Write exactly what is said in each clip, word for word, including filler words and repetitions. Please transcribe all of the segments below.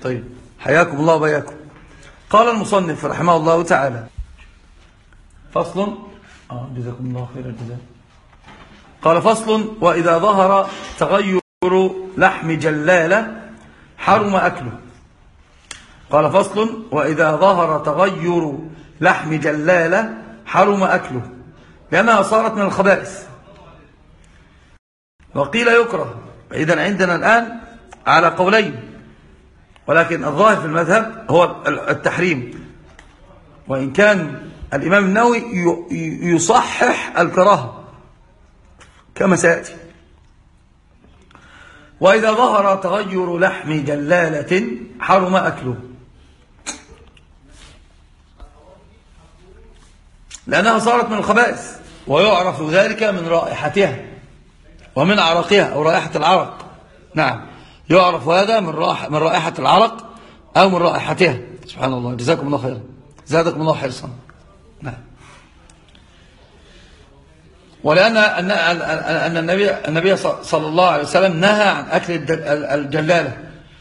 طيب، حياكم الله وبياكم. قال المصنف رحمه الله تعالى: فصل. آه جزاكم الله خير الجزاء. قال: فصل: وإذا ظهر تغير لحم جلالة حرم أكله. قال: فصل: وإذا ظهر تغير لحم جلالة حرم أكله لأنها صارت من الخبائث. وقيل يكره. إذن عندنا الآن على قولين، ولكن الظاهر في المذهب هو التحريم، وإن كان الإمام النووي يصحح الكراهة كما سيأتي. وإذا ظهر تغير لحم جلالة حرم أكله لأنها صارت من الخبائث، ويعرف ذلك من رائحتها ومن عرقها أو رائحة العرق. نعم، يعرف هذا من من رائحة العرق أو من رائحتها. سبحان الله، جزاكم الله خيرا، زادكم الله حرصا. نعم. ولأن أن أن النبي النبي صلى الله عليه وسلم نهى عن أكل الجلالة،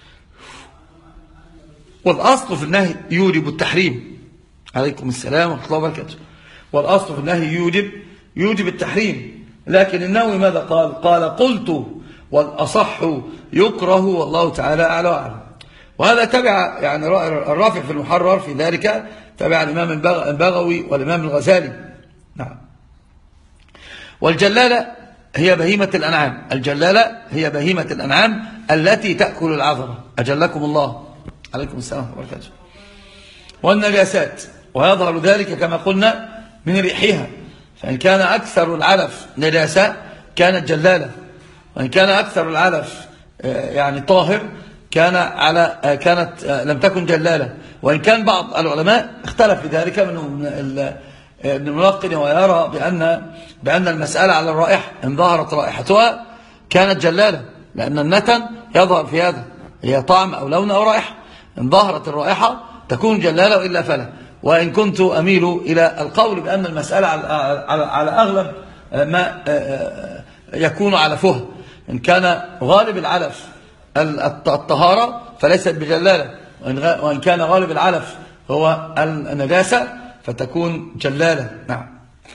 والأصل في النهي يوجب التحريم. عليكم السلام ورحمة الله وبركاته. والأصل في النهي يوجب يوجب التحريم، لكن النووي ماذا قال؟ قال: قلت والأصح يكره والله تعالى أعلى وأعلم. وهذا تبع يعني الرافع في المحرر في ذلك، تبع الإمام البغوي والإمام الغزالي. نعم. والجلالة هي بهيمة الأنعام، الجلالة هي بهيمة الأنعام التي تأكل العذرة. أجلكم الله. عليكم السلام ورحمة الله وبركاته. والنجاسات، ويظهر ذلك كما قلنا من ريحها، فإن كان أكثر العلف نجاسة كانت جلالة، وإن كان أكثر العلف يعني طاهر كان على كانت لم تكن جلالة. وإن كان بعض العلماء اختلف في ذلك، منهم ابن الملقن ويرى بأن بأن المسألة على الرائحة، إن ظهرت رائحتها كانت جلالة، لأن النتن يظهر في هذا، هي طعم أو لون أو رائحة. إن ظهرت الرائحة تكون جلالة وإلا فلا. وإن كنت أميل إلى القول بأن المسألة على على أغلب ما يكون علفها، إن كان غالب العلف الطهارة فليست بجلالة، وإن كان غالب العلف هو النجاسة فتكون جلالة. نعم.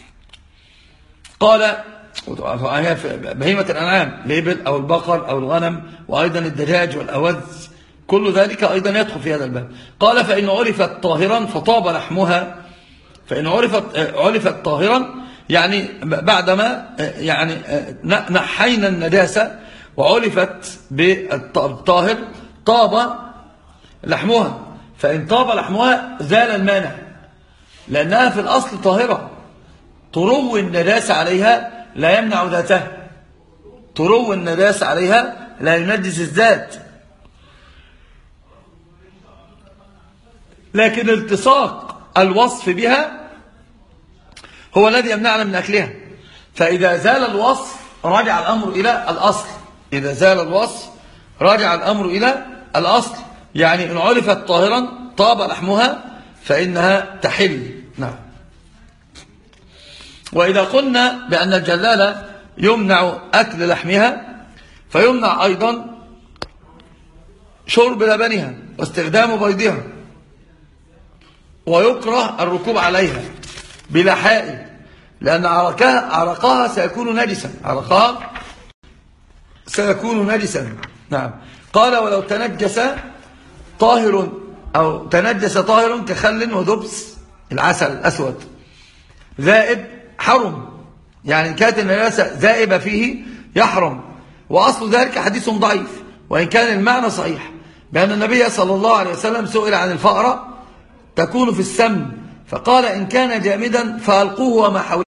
قال: بهيمة الأنعام، الإبل أو البقر أو الغنم، وأيضا الدجاج والأوز، كل ذلك أيضا يدخل في هذا الباب. قال: فإن عرفت طاهرا فطاب لحمها. فإن عرفت عرفت طاهرا يعني بعدما يعني نحينا النجاسة وعرفت بالطاهر طاب لحمها. فإن طاب لحمها زال المانع، لأنها في الأصل طاهرة. ترو النجاسة عليها لا يمنع ذاتها، ترو النجاسة عليها لا ينجس الذات، لكن التصاق الوصف بها هو الذي يمنعنا من أكلها. فإذا زال الوصف راجع الأمر إلى الأصل، إذا زال الوصف راجع الأمر إلى الأصل، يعني إن عرفت طاهرا طاب لحمها فإنها تحل. نعم. وإذا قلنا بأن الجلالة يمنع أكل لحمها فيمنع أيضا شرب لبنها واستخدام بيضها، ويكره الركوب عليها بلا حائل، لأن عرقها, عرقها سيكون نجسا، عرقها سيكون نجسا. نعم. قال: ولو تنجس طاهر أو تنجس طاهر كخل ودبس العسل الأسود ذائب حرم، يعني كانت النجاسة ذائبة فيه يحرم. وأصل ذلك حديث ضعيف، وإن كان المعنى صحيح، بأن النبي صلى الله عليه وسلم سئل عن الفأرة تكون في السمن، فقال: إن كان جامدا فألقوه وما حوله،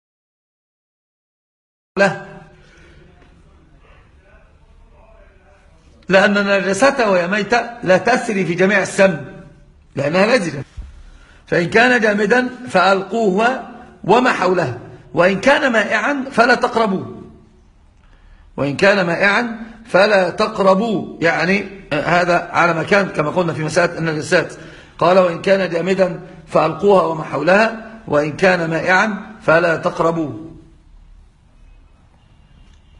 لأن نجاسته وهي ميتة لا تسري في جميع السمن لأنها لزجة. فإن كان جامدا فألقوه وما حوله، وإن كان مائعا فلا تقربوه، وإن كان مائعا فلا تقربوه، يعني هذا على مكان كما قلنا في مسألة النجاسات. قال: وإن كان جامدا فألقوها وما حولها، وإن كان مائعا فلا تقربوه.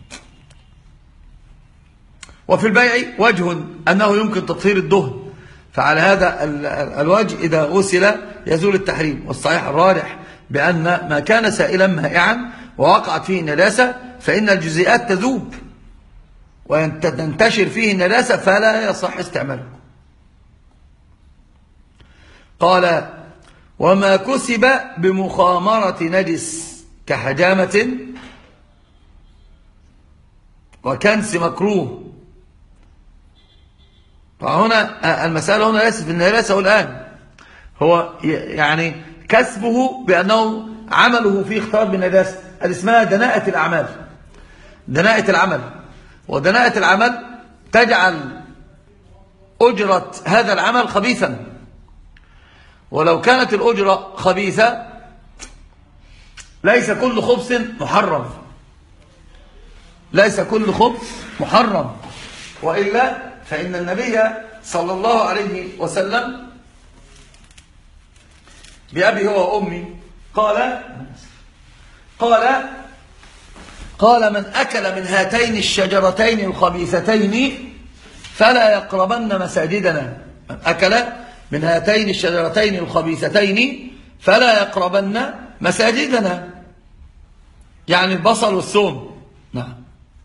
وفي البيع وجه أنه يمكن تطهير الدهن فعلى هذا الوجه إذا غسل يزول التحريم. والصحيح الراجح بأن ما كان سائلا مائعا ووقعت فيه النجاسة فإن الجزيئات تذوب وتنتشر فيه النجاسة فلا يصح استعماله. قال وما كسب بمخامرة نجس كحجامة وكنس مكروه. فهنا المسألة هنا ليست في النجاسة الآن، هو يعني كسبه بأنه عمله فيه اختلاط بالنجاسة، هذه اسمها دناءة الأعمال. دناءة العمل، ودناءة العمل تجعل أجرة هذا العمل خبيثا، ولو كانت الأجرة خبيثة ليس كل خبث محرم، ليس كل خبث محرم، وإلا فإن النبي صلى الله عليه وسلم بأبي هو وأمي قال قال قال من أكل من هاتين الشجرتين الخبيثتين فلا يقربن مساجدنا. من أكل من هاتين الشجرتين الخبيثتين فلا يقربن مساجدنا، يعني البصل والثوم. نعم.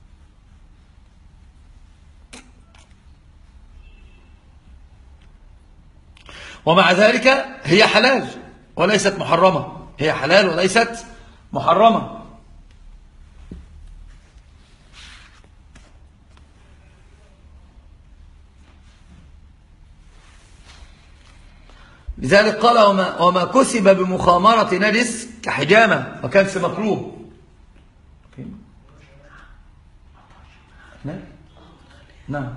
ومع ذلك هي حلال وليست محرمة، هي حلال وليست محرمة. لذلك قال وما, وما كسب بمخامرة نجس كحجامة وكنس مكروه. نعم نعم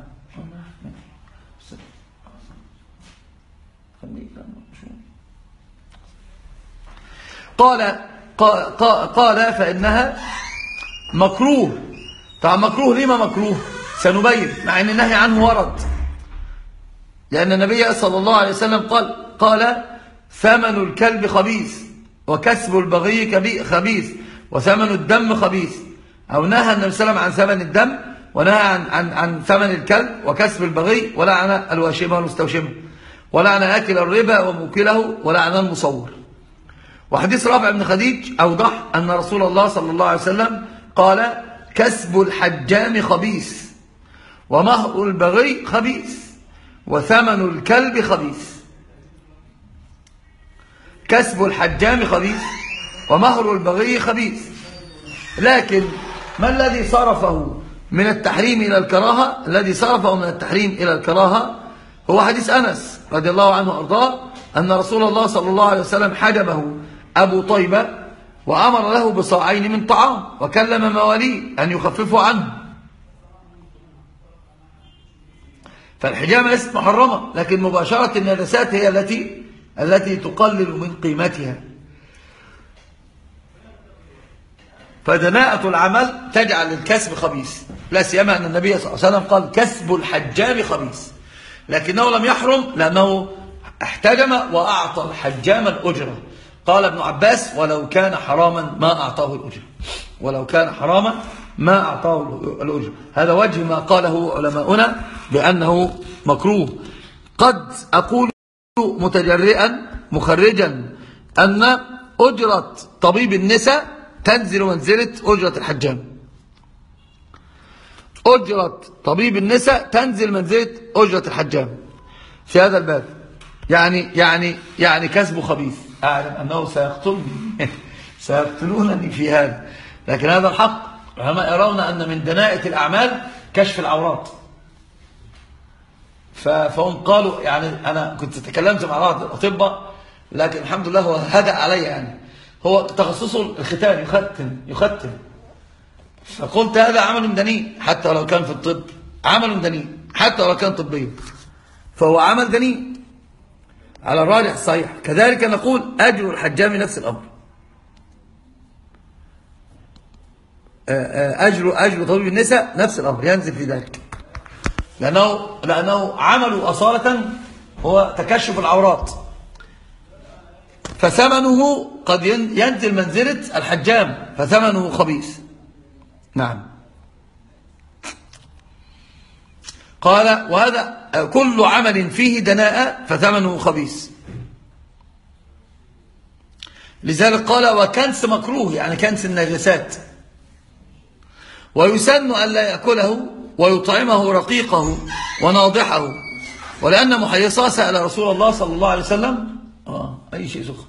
قال قال فإنها مكروه. طبعا مكروه لما مكروه سنبين، مع أن النهي عنه ورد، لأن النبي صلى الله عليه وسلم قال قال ثمن الكلب خبيث وكسب البغي خبيث وثمن الدم خبيث. أو نهى النبي صلى الله عليه وسلم عن ثمن الدم، ونهى عن, عن, عن ثمن الكلب وكسب البغي، ولعن الواشمة والمستوشمة، ولعن آكل الربا وموكله، ولعن المصور. وحديث رافع بن خديج أوضح أن رسول الله صلى الله عليه وسلم قال كسب الحجام خبيث ومهر البغي خبيث وثمن الكلب خبيث. كسب الحجام خبيث ومهر البغي خبيث. لكن ما الذي صرفه من التحريم إلى الكراهة؟ الذي صرفه من التحريم إلى الكراهة هو حديث أنس رضي الله عنه وأرضاه أن رسول الله صلى الله عليه وسلم حجبه أبو طيبة وأمر له بصاعين من طعام، وكلم مواليه أن يخففوا عنه. فالحجامة ليست محرمة، لكن مباشرة النجاسات هي التي التي تقلل من قيمتها. فدناءة العمل تجعل الكسب خبيث، لا سيما أن النبي صلى الله عليه وسلم قال كسب الحجام خبيث، لكنه لم يحرم لأنه احتجم وأعطى الحجام الأجرة. قال ابن عباس ولو كان حراما ما أعطاه الأجرة، ولو كان حراما ما أعطاه الأجرة. هذا وجه ما قاله علماؤنا بأنه مكروه. قد أقول متجرئا مخرجا أن أجرة طبيب النساء تنزل منزلة أجرة الحجام. أجرة طبيب النساء تنزل منزلة أجرة الحجام في هذا الباب. يعني يعني يعني كسبه خبيث، أعلم أنه سيقتلني سيقتلونني في هذا، لكن هذا الحق. العلماء يرون أن من دناءة الأعمال كشف العورات، فهم قالوا، يعني أنا كنت تكلمت مع بعض الأطباء لكن الحمد لله هو هدأ علي، يعني هو تخصصه الختان، يختن يختن فقلت هذا عمل دنيء حتى لو كان في الطب، عمل دنيء حتى لو كان طبيا، فهو عمل دنيء على الراجح الصحيح. كذلك نقول أجر الحجام نفس الأمر، أجر أجر طبيب النساء نفس الأمر ينزل في ذلك، لأنه لأنه عمله أصالة هو تكشف العورات، فثمنه قد ينزل منزلة الحجام، فثمنه خبيث. نعم. قال وهذا كل عمل فيه دناءة فثمنه خبيث. لذلك قال وكنس مكروه، يعني كنس النجسات. ويسن ألا يأكله ويطعمه رقيقه وناضحه، ولأن محيصة سأل رسول الله صلى الله عليه وسلم آه أي شيء سخن.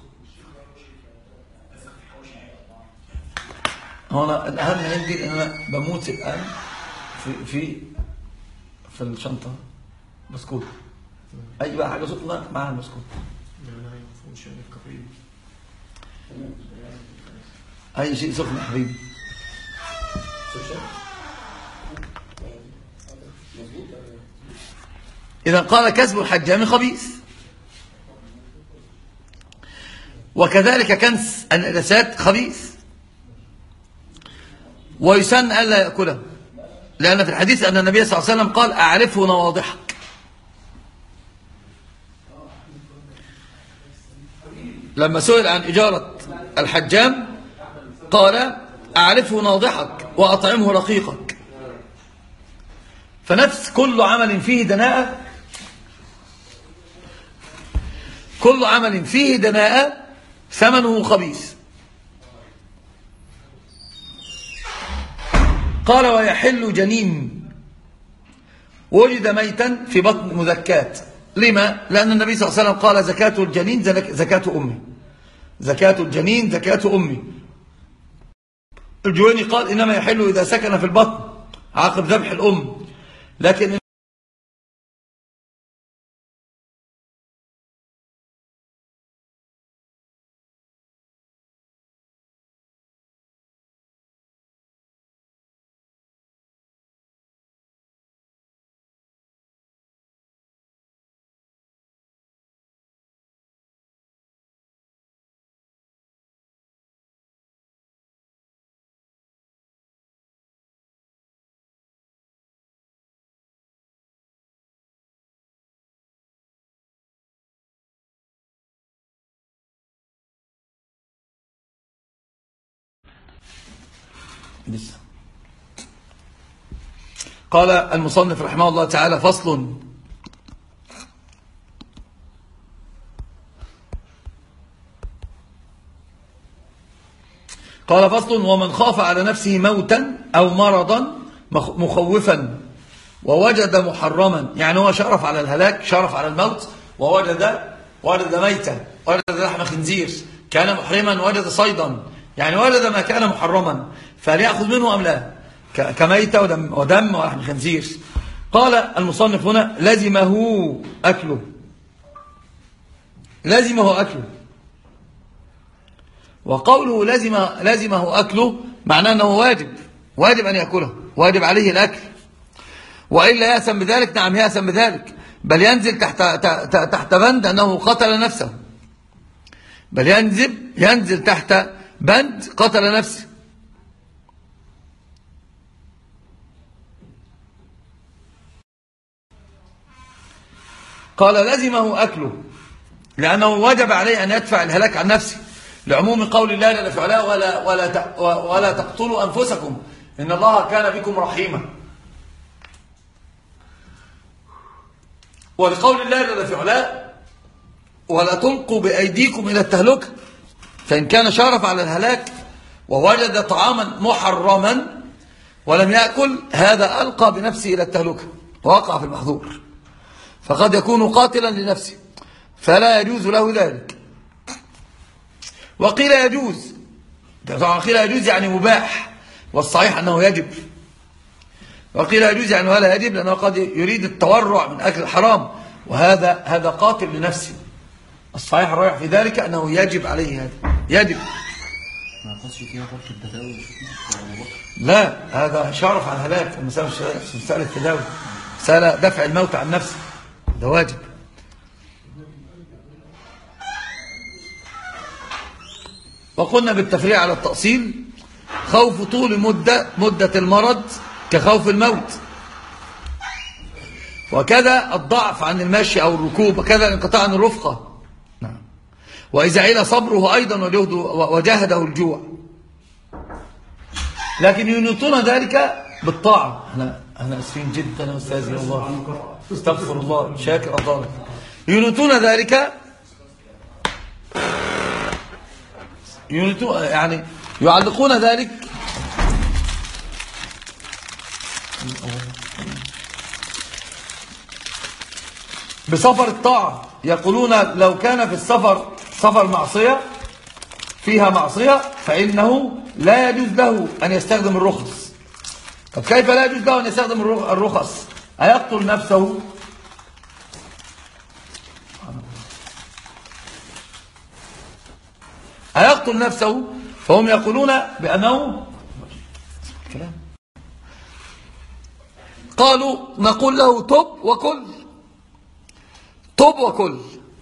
هنا الأهم عندي أن أنا بموت الآن في في في الشنطة بسكوت، أي بقى حاجة سخنة مع البسكوت، أي شيء سخن يا حبيبي. إذا قال كسب الحجام خبيث، وكذلك كنس النجاسات خبيث. ويسن ألا يأكله، لأن في الحديث أن النبي صلى الله عليه وسلم قال أعرفه نواضحك. لما سئل عن إجارة الحجام قال أعرفه ناضحك وأطعمه رقيقك. فنفس كل عمل فيه دناءة، كل عمل فيه دناءة ثمنه خبيث. قال ويحل جنين وجد ميتا في بطن مذكات. لما؟ لأن النبي صلى الله عليه وسلم قال زكاة الجنين زكاة أمه، زكاة الجنين زكاة أمه. الجويني قال إنما يحل إذا سكن في البطن عقب ذبح الأم، لكن لسه. قال المصنف رحمه الله تعالى فصل. قال فصل ومن خاف على نفسه موتا أو مرضا مخوفا ووجد محرما، يعني هو شرف على الهلاك، شرف على الموت، ووجد وجد ميتا، وجد لحم خنزير، كان محرما وجد صيدا، يعني وجد ما كان محرما، فليأخذ منه أم لا؟ كميتة ودم, ودم ولحم خنزير. قال المصنف هنا لزمه أكله، لزمه أكله. وقوله لزم لزمه أكله معناه أنه واجب، واجب أن يأكله، واجب عليه الأكل، وإلا يأثم بذلك. نعم يأثم بذلك، بل ينزل تحت تحت بند أنه قتل نفسه، بل ينزل ينزل تحت بند قتل نفسه. قال لزمه أكله لأنه وجب عليه أن يدفع الهلاك عن نفسه، لعموم قول الله جل وعلا ولا ولا ولا تقتلوا أنفسكم إن الله كان بكم رحيما، ولقول الله جل وعلا ولا تلقوا بأيديكم إلى التهلكة، فإن كان شارف على الهلاك ووجد طعاما محرما ولم يأكل، هذا ألقى بنفسه إلى التهلكة ووقع في المحظور، فقد يكون قاتلا لنفسه، فلا يجوز له ذلك. وقيل يجوز، طبعا قيل يجوز يعني مباح، والصحيح أنه يجب. وقيل يجوز يعني ولا يجب، لأنه قد يريد التورع من أكل الحرام، وهذا هذا قاتل لنفسه. الصحيح الراجح في ذلك أنه يجب عليه، هذا يجب. ما خصش فيها فرق التداوي. لا، هذا شرف على الهلاك، المسألة مسألة التداوي، مسألة دفع الموت عن نفسه، ده واجب. وقلنا بالتفريع على التأصيل خوف طول مدة مدة المرض كخوف الموت، وكذا الضعف عن المشي أو الركوب، وكذا الانقطاع عن الرفقة. نعم. وإذا عيل صبره أيضا وجهده الجوع، لكن ينطون ذلك بالطاعة. أنا أسفين جدا يا أستاذي والله، استغفر الله، شاكر أفضلك. ينوتون ذلك، ينوتون يعني يعلقون ذلك بسفر الطاعة. يقولون لو كان في السفر سفر معصية فيها معصية فإنه لا يجوز له أن يستخدم الرخص. طب كيف لا يجوز له أن يستخدم الرخص؟ أيقتل نفسه؟ أيقتل نفسه؟ فهم يقولون بأنه قالوا نقول له طب وكل، طب وكل.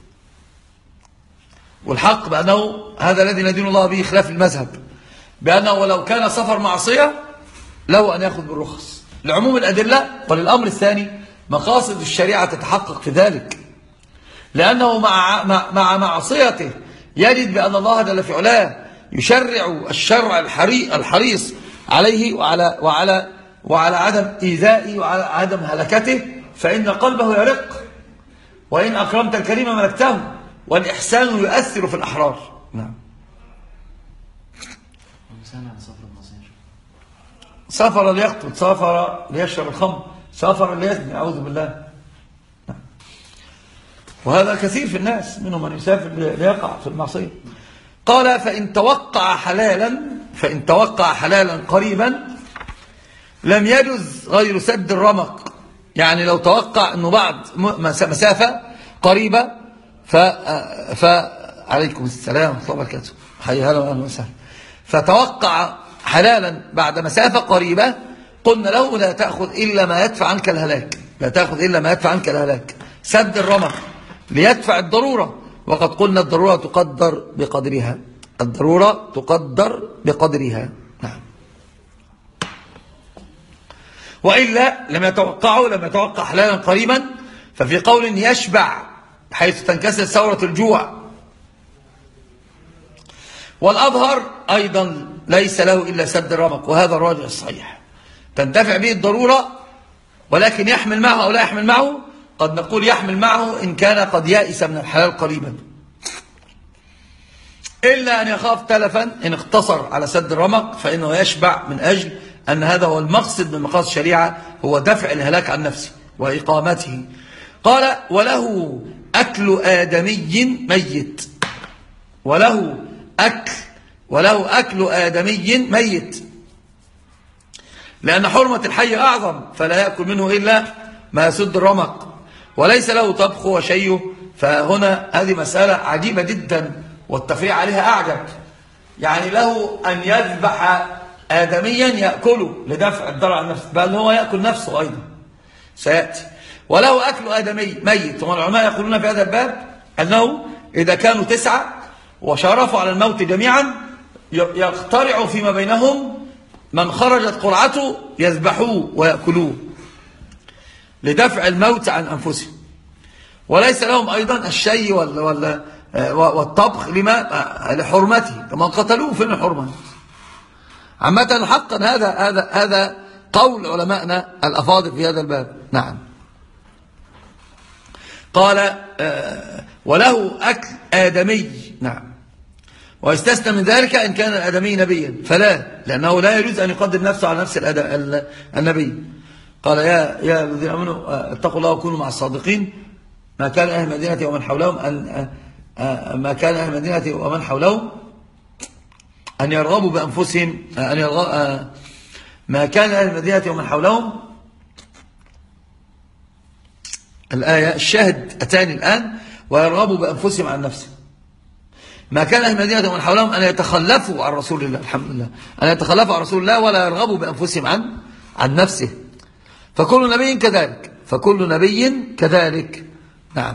والحق بأنه هذا الذي ندين الله به خلاف المذهب، بأنه ولو كان سفر معصية له أن يأخذ بالرخص لعموم الأدلة. وللأمر الثاني مقاصد الشريعة تتحقق في ذلك، لأنه مع, مع معصيته يجد بأن الله جل في علاه يشرع الشرع الحريص عليه وعلى, وعلى, وعلى عدم إيذائه وعلى عدم هلكته، فإن قلبه يرق. وإن أكرمت الكريم ملكته، والإحسان يؤثر في الأحرار. نعم. سافر ليقتل، سافر ليشرب الخمر، سافر ليزني، أعوذ بالله. نعم. وهذا كثير في الناس، منهم من يسافر ليقع في المعصية. قال فإن توقع حلالا فإن توقع حلالا قريبا لم يجز غير سد الرمق. يعني لو توقع أنه بعد مسافة قريبة ف... فعليكم السلام ورحمة الله وبركاته، حي هلا وأهلا وسهلا. فتوقع حلالا بعد مسافة قريبة، قلنا له لا تأخذ إلا ما يدفع عنك الهلاك، لا تأخذ إلا ما يدفع عنك الهلاك، سد الرمق ليدفع الضرورة. وقد قلنا الضرورة تقدر بقدرها، الضرورة تقدر بقدرها. نعم. وإلا لم يتوقعوا لم يتوقع حلالا قريبا، ففي قول يشبع حيث تنكسر ثورة الجوع. والأظهر أيضا ليس له إلا سد الرمق، وهذا الراجع الصحيح، تنتفع به الضرورة، ولكن يحمل معه أو لا يحمل معه. قد نقول يحمل معه إن كان قد يائس من الحلال قريبا، إلا أن يخاف تلفا. إن اقتصر على سد الرمق فإنه يشبع، من أجل أن هذا هو المقصد من مقاصد الشريعة، هو دفع الهلاك عن نفسه وإقامته. قال وله أكل آدمي ميت، وله أكل وله أكل آدمي ميت، لأن حرمة الحي أعظم، فلا يأكل منه إلا ما يسد الرمق، وليس له طبخ وشيه. فهنا هذه مسألة عجيبة جدا، والتفريع عليها أعجب. يعني له أن يذبح آدميا يأكله لدفع الضرر عن نفسه، بل هو يأكل نفسه أيضا سيأتي. وله أكل آدمي ميت. والعلماء يقولون في هذا الباب أنه إذا كانوا تسعة وشرفوا على الموت جميعا، يقترعوا فيما بينهم من خرجت قرعته يذبحوه ويأكلوه لدفع الموت عن أنفسهم. وليس لهم أيضا الشيء والطبخ لما لحرمته، كما قتلوه في الحرمة. عامة حقا هذا هذا هذا قول علمائنا الأفاضل في هذا الباب. نعم. قال وله أكل آدمي. نعم. ويستثنى من ذلك إن كان الآدمي نبيا فلا، لأنه لا يجوز أن يقدم نفسه على نفس النبي. قال يا يا الذين آمنوا اتقوا الله وكونوا مع الصادقين. ما كان أهل المدينة ومن حولهم أن ما كان أهل المدينة ومن حولهم أن يرغبوا بأنفسهم أن يرغب ما كان أهل المدينة ومن حولهم. الآية الشاهد أتاني الآن، ويرغبوا بأنفسهم عن نفسهم. ما كان أهل المدينة ومن حولهم أن يتخلفوا عن رسول الله، الحمد لله، أن يتخلفوا عن رسول الله ولا يرغبوا بأنفسهم عن عن نفسه. فكل نبي كذلك فكل نبي كذلك. نعم.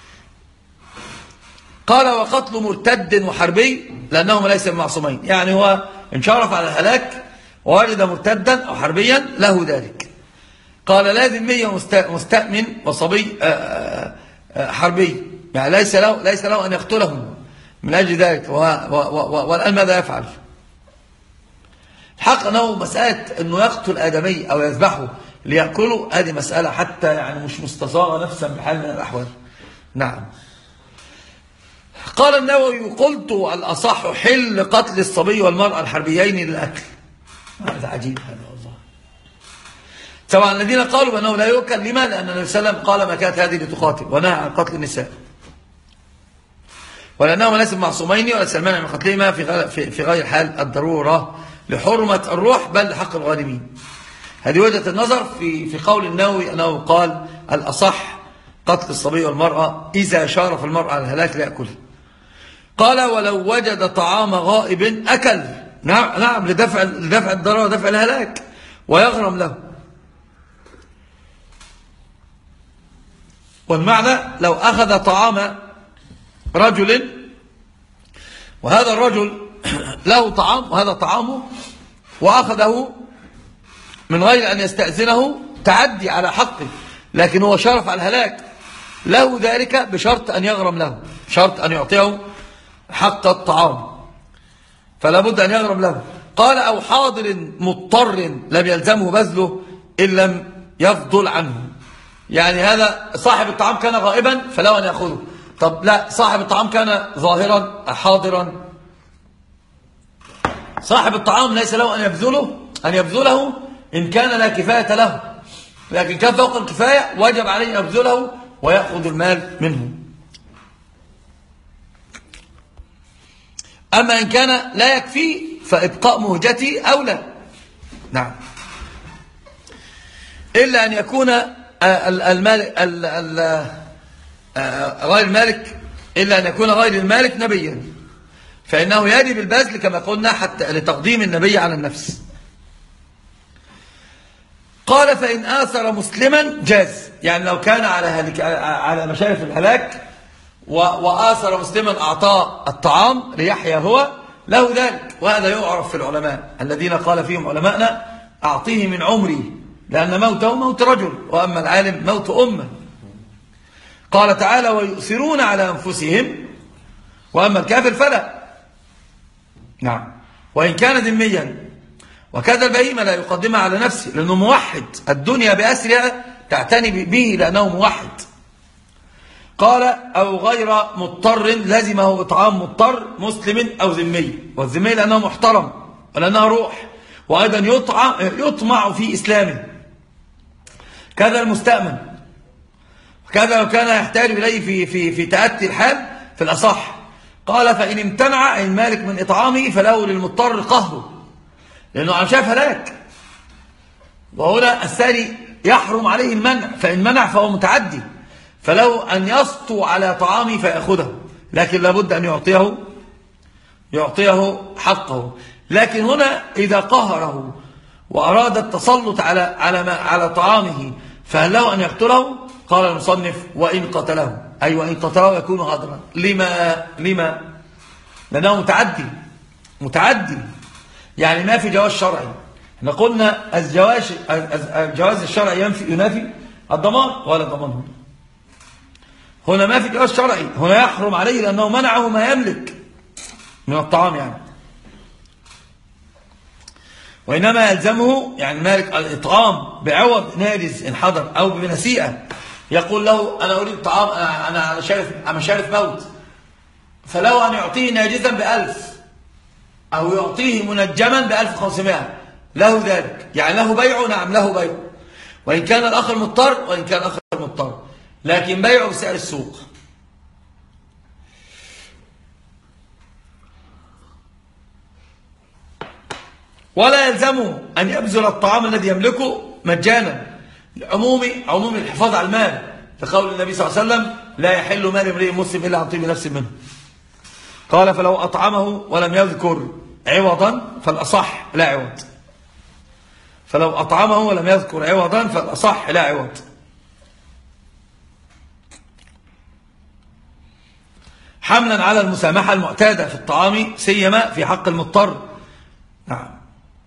قال وقتل مرتد وحربي لأنهما ليس بمعصومين. يعني هو انشرف على الهلاك ووجد مرتدا أو حربيا له ذلك. قال لا ذمي مستأمن وصبي حربي، يعني ليس له ليس له أن يقتلهم من أجل ذلك. والآن ماذا يفعل؟ الحق أنه مسألة أنه يقتل آدمي أو يذبحه ليأكلوا. هذه مسألة حتى يعني مش مستصاغة نفسا بحال من الأحوال. نعم. قال النووي: قلت الأصح حل قتل الصبي والمرأة الحربيين للأكل. هذا عجيب هذا والله. طبعا الذين قالوا بأنه لا يؤكل، لما؟ لأن النبي صلى الله عليه وسلم قال: ما كانت هذه لتقاتل، ونهى عن قتل النساء، ولأنهما ليس معصومين ولا سلمان من قتلهما في في غير حال الضرورة لحرمة الروح بل لحق الغانمين. هذه وجهة النظر في في قول النووي أنه قال الأصح قتل الصبي والمرأة إذا شارف المرأة على الهلاك لا يأكله. قال: ولو وجد طعام غائب أكل. نعم نعم لدفع لدفع الضرر ودفع الهلاك ويغرم له. والمعنى لو أخذ طعام رجل وهذا الرجل له طعام وهذا طعامه وأخذه من غير أن يستأذنه تعدي على حقه، لكن هو شرف على الهلاك، له ذلك بشرط أن يغرم له، شرط أن يعطيه حق الطعام، فلا بد أن يغرم له. قال: أو حاضر مضطر لم يلزمه بذله إن لم يفضل عنه. يعني هذا صاحب الطعام كان غائبا فله أن يأخذه. طب لا، صاحب الطعام كان ظاهرا حاضرا، صاحب الطعام ليس له أن يبذله أن يبذله إن كان لا كفاية له، لكن كان فوق الكفاية وجب عليه أن يبذله ويأخذ المال منه. أما إن كان لا يكفي فإبقاء مهجته أولى. نعم. إلا أن يكون المالك غير المالك إلا أن يكون غير المالك نبيا، فإنه يجب البذل كما قلنا حتى لتقديم النبي على النفس. قال: فإن آثر مسلما جاز. يعني لو كان على على مشارف الهلاك وآثر مسلما أعطاه الطعام ليحيى هو، له ذلك. وهذا يعرف في العلماء الذين قال فيهم علماءنا: أعطيه من عمري، لأن موته موت رجل، وأما العالم موت أمة. قال تعالى: ويؤثرون على أنفسهم، وأما الكافر فلا. نعم. وإن كان ذميا. وكذا البهيمة لا يقدمها على نفسه لأنه موحد، الدنيا بأسرها تعتني به لأنه موحد. قال: أو غير مضطر لزمه إطعام مضطر مسلم أو ذمي، والذمي لأنه محترم ولأنها روح، وأيضا يطعم يطمع في إسلامه. كذا المستأمن، وكذا لو كان يحتاج إليه في في في تأتي الحال في الأصح. قال: فإن امتنع المالك من إطعامه فله للمضطر قهره، لأنه عم شاف هلاك. وهنا الثاني يحرم عليه المنع، فإن منع فهو متعدي، فله أن يسطو على طعامه فيأخذه، لكن لابد أن يعطيه يعطيه حقه. لكن هنا إذا قهره وأراد التسلط على على ما على طعامه فهل له أن يقتله؟ قال المصنف: وإن قتله، أي وإن قتله يكون غدرا. لما لما لأنه متعدي متعدي يعني ما في جواز شرعي. احنا قلنا الجواز الجواز الشرعي ينفي ينافي الضمان، ولا ضمان هنا هنا ما في جواز شرعي. هنا يحرم عليه لأنه منعه ما يملك من الطعام يعني، وإنما يلزمه يعني مالك الإطعام بعوض ناجز إن حضر أو بنسيئة. يقول له: أنا أريد طعام، أنا أنا على شارف على شارف موت، فله أن يعطيه ناجزا بألف أو يعطيه منجما بألف وخمسمائة، له ذلك. يعني له بيعه، نعم له بيعه، وإن كان الآخر مضطر وإن كان الآخر مضطر، لكن بيعه بسعر السوق. ولا يلزمه أن يبذل الطعام الذي يملكه مجانا، عموم عموم الحفاظ على المال، لقول النبي صلى الله عليه وسلم: لا يحل مال امرئ مسلم إلا عن طيب نفس منه. قال: فلو أطعمه ولم يذكر عوضا فالأصح لا عوض. فلو أطعمه ولم يذكر عوضا فالأصح لا عوض. حملا على المسامحة المعتادة في الطعام سيما في حق المضطر. نعم.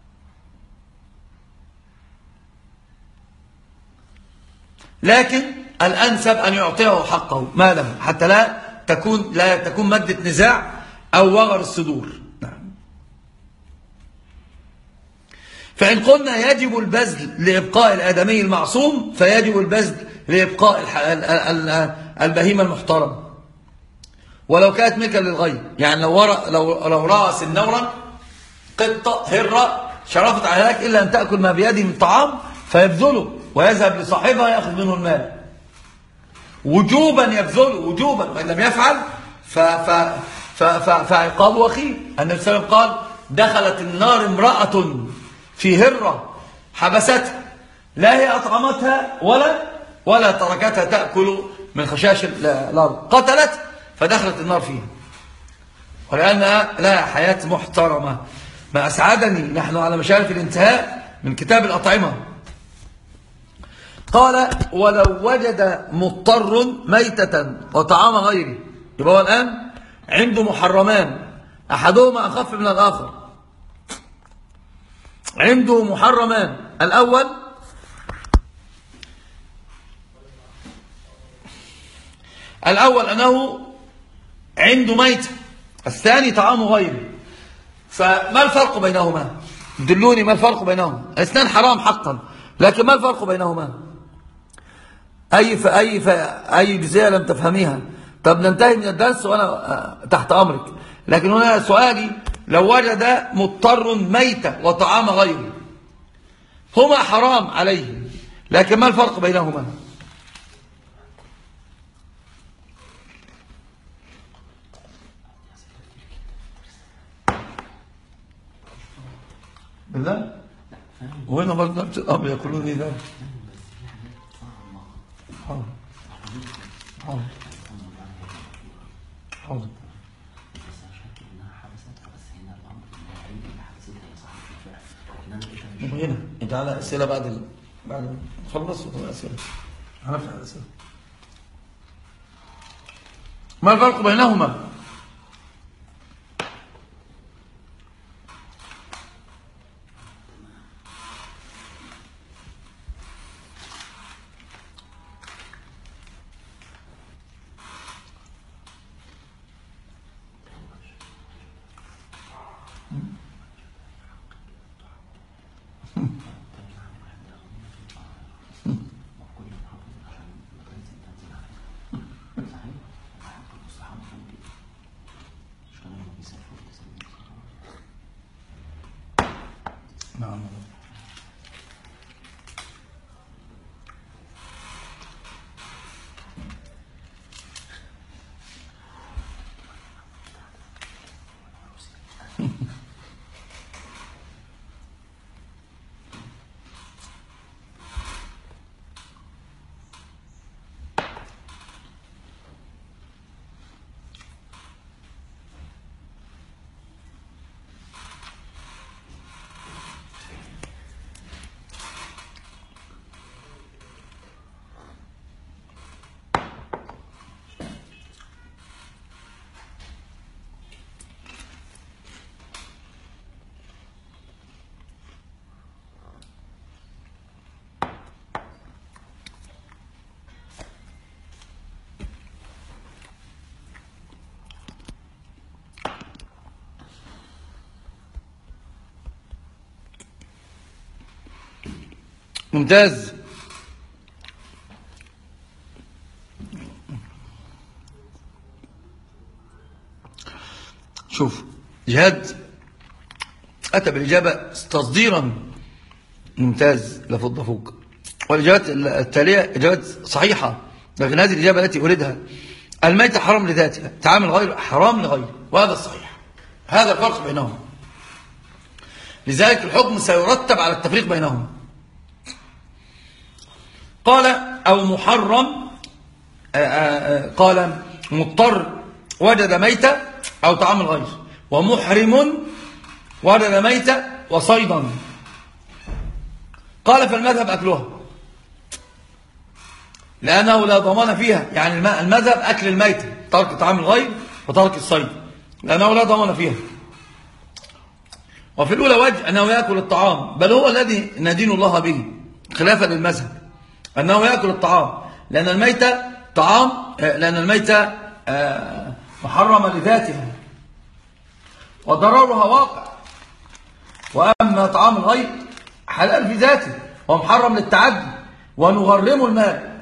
لكن الأنسب أن يعطيه حقه ماله حتى لا تكون لا تكون مادة نزاع أو وغر الصدور. نعم. فإن قلنا يجب البذل لإبقاء الآدمي المعصوم فيجب البذل لإبقاء البهيمة المحترمة ولو كانت ملكا للغير. يعني لو لو لو رأس النورا قطة هرة شرفت على هلاك إلا أن تأكل ما بيده من طعام فيبذله ويذهب لصاحبها يأخذ منه المال وجوبا، يبذله وجوبا، وإن لم يفعل فعقاب وخيم. النبي صلى الله عليه وسلم قال دخلت النار امرأة في هرة حبستها لا هي أطعمتها ولا ولا تركتها تأكل من خشاش الأرض، قتلت فدخلت النار فيها ولأنها لها حياة محترمة. ما أسعدني نحن على مشارف الانتهاء من كتاب الأطعمة قال ولو وجد مضطر ميتة وطعام غيره، يبقى هو الآن عنده محرمان أحدهما أخف من الآخر. عنده محرمان، الأول الأول أنه عنده ميتة، الثاني طعام غيره. فما الفرق بينهما؟ دلوني ما الفرق بينهما؟ الاثنان حرام حقا، لكن ما الفرق بينهما؟ أي فأي فأي جزئية لم تفهميها. طب ننتهي من الدرس وأنا تحت أمرك. لكن هنا سؤالي لو وجد مضطر ميتة وطعام غيره هما حرام عليه، لكن ما الفرق بينهما؟ بالله وهنا برضه نفس الأمر يقولون لي ذلك. حاضر حاضر حاضر هنا انت على أسئلة بعد ال... بعد خلص الأسئلة هنفتح الأسئلة. ما الفرق بينهما؟ نعم ممتاز. شوف جهاد أتى بالإجابة تصديرا ممتاز لفض فوق، والإجابات التالية إجابات صحيحة، لكن هذه الإجابة التي أريدها الميتة حرام لذاتها، تعامل غير حرام لغيره، وهذا الصحيح. هذا الفرق بينهم، لذلك الحكم سيرتب على التفريق بينهم. قال أو محرم، قال مضطر وجد ميتة أو طعام الغير، ومحرم وجد ميتة وصيدا. قال فالمذهب أكلها لأنه لا ضمان فيها، يعني المذهب أكل الميتة، ترك طعام الغير وترك الصيد، لأنه لا ضمان فيها. وفي الأولى وجه أنه يأكل الطعام، بل هو الذي ندين الله به خلافا للمذهب أنه يأكل الطعام، لأن الميتة طعام، لأن الميتة محرمة لذاتها وضررها واقع. وأما طعام الغير حلال في ذاته ومحرم للتعدي ونغرمه المال.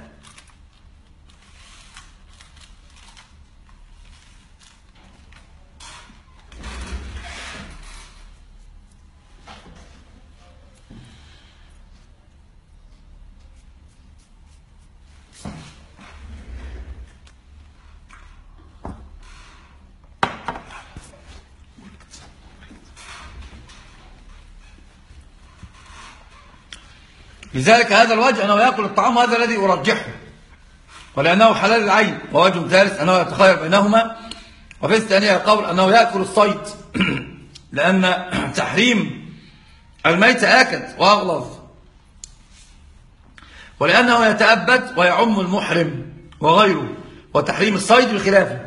لذلك هذا الوجه أنه يأكل الطعام هذا الذي أرجحه، ولأنه حلال العين. ووجه ثالث أنه يتخير بينهما. وفي الثانية قول أنه يأكل الصيد لأن تحريم الميت آكد وأغلظ، ولأنه يتأبد ويعم المحرم وغيره، وتحريم الصيد بخلافه.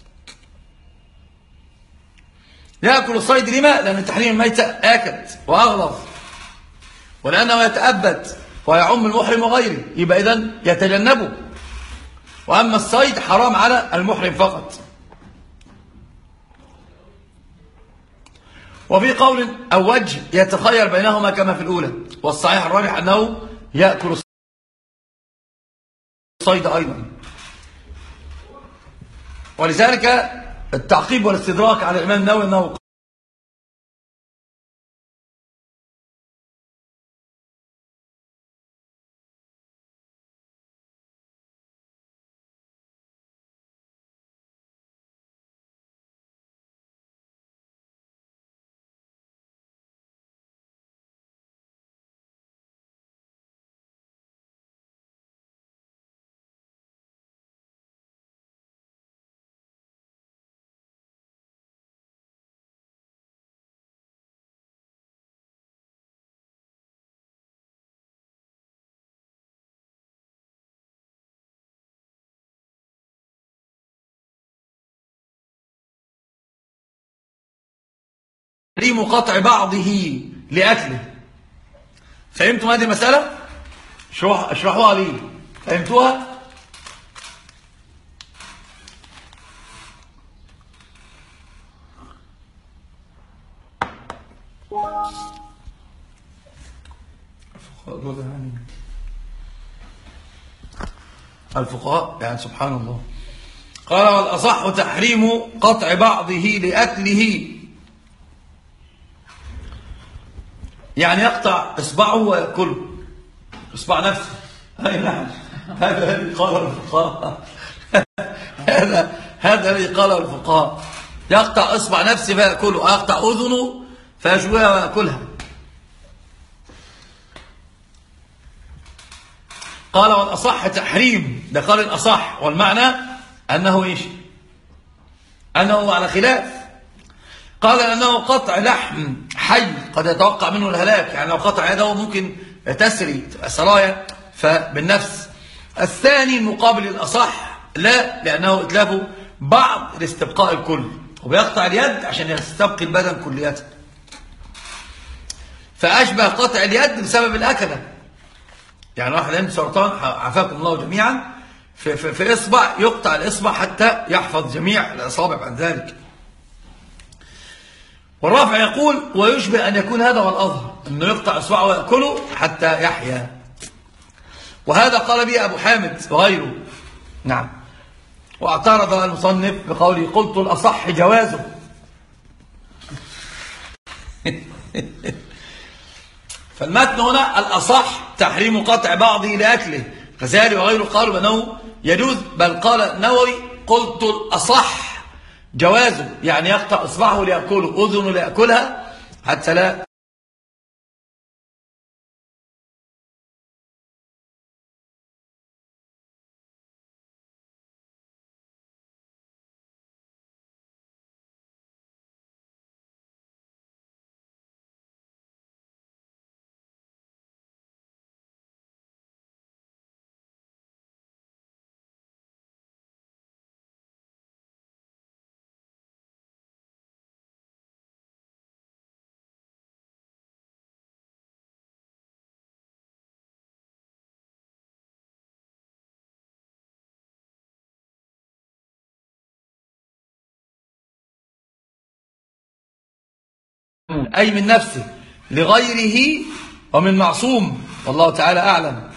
يأكل الصيد لما؟ لأن تحريم الميت آكد وأغلظ، ولأنه يتأبد ويعم المحرم وغيره، يبقى إذن يتجنبه. وأما الصيد حرام على المحرم فقط. وفي قول أو وجه يتخير بينهما كما في الأولى، والصحيح الراجح أنه يأكل الصيد أيضا. ولذلك التعقيب والاستدراك على الإمام النووي أنه تحريم قطع بعضه لأكله. فهمتم هذه المسألة؟ اشرحوها لي. فهمتوها؟ الفقهاء يعني سبحان الله. قال والأصح تحريم قطع بعضه لأكله، يعني يقطع إصبعه ويأكله، إصبع نفسه. أي نعم، هذا الذي قال الفقهاء. هذا هذا الذي قال الفقهاء، يقطع إصبع نفسه فيأكله، يقطع أذنه فيشويها ويأكلها. قال والأصح تحريم، ده قال الأصح، والمعنى أنه إيش؟ أنه على خلاف. قال أنه قطع لحم حي قد يتوقع منه الهلاك، يعني لو قطع يده ممكن تسري تبقى سرايا فبالنفس. الثاني المقابل الأصح لا، لأنه إتلاف بعض لاستبقاء الكل، وبيقطع اليد عشان يستبقي البدن كليته، فأشبه قطع اليد بسبب الأكلة. يعني واحد عنده سرطان عافاكم الله جميعا، في, في, في إصبع يقطع الإصبع حتى يحفظ جميع الأصابع بعد ذلك. والرافع يقول ويشبه أن يكون هذا والأظهر، أنه يقطع إصبعه ويأكله حتى يحيا. وهذا قال به أبو حامد وغيره. نعم. واعترض المصنف بقوله قلت الأصح جوازه. فالمتن هنا الأصح تحريم قطع بعضه لأكله. غزالي وغيره قالوا بأنه يجوز، بل قال النووي قلت الأصح جوازه، يعني يقطع إصبعه ليأكله، أذنه ليأكلها حتى لا أي من نفسه لغيره ومن معصوم والله تعالى أعلم.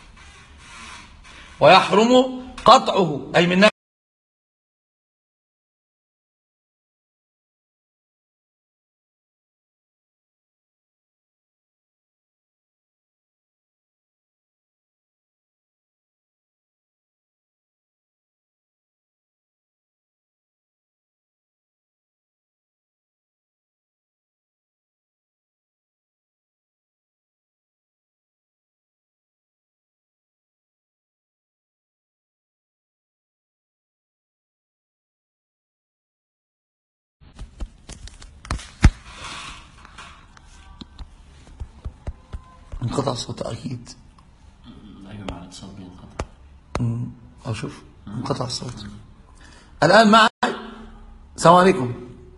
ويحرم قطعه أي من انقطع الصوت أكيد. أيوة مع الاتصال بينقطع. امم أشوف انقطع الصوت الآن معي. السلام عليكم.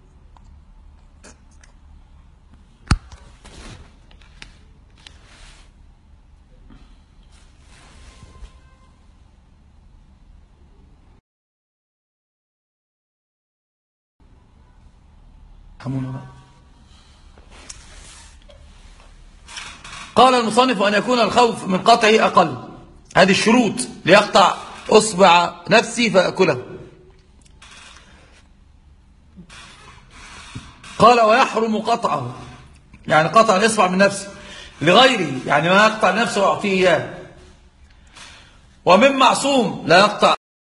قال المصنف أن يكون الخوف من قطعه أقل. هذه الشروط ليقطع أصبع نفسي فأكله. قال ويحرم قطعه يعني قطع الإصبع من نفسه لغيره، يعني ما يقطع نفسه ويعطيه إياه. ومن معصوم لا يقطع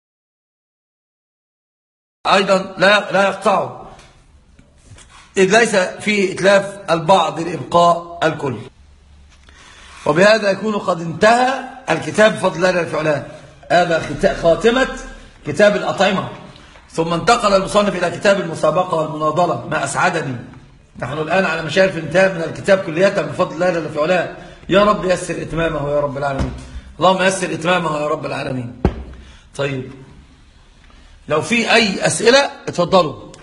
أيضا لا لا يقطعه، إذ ليس في إتلاف البعض لإبقاء الكل. وبهذا يكون قد انتهى الكتاب بفضل الله جل وعلا. هذا خاتمة كتاب الأطعمة، ثم انتقل المصنف إلى كتاب المسابقة والمناضلة. ما أسعدني، نحن الآن على مشارف الانتهاء من الكتاب كلية بفضل الله جل وعلا. يا رب يسر إتمامه يا رب العالمين. اللهم يسر إتمامه يا رب العالمين. طيب، لو في أي أسئلة اتفضلوا.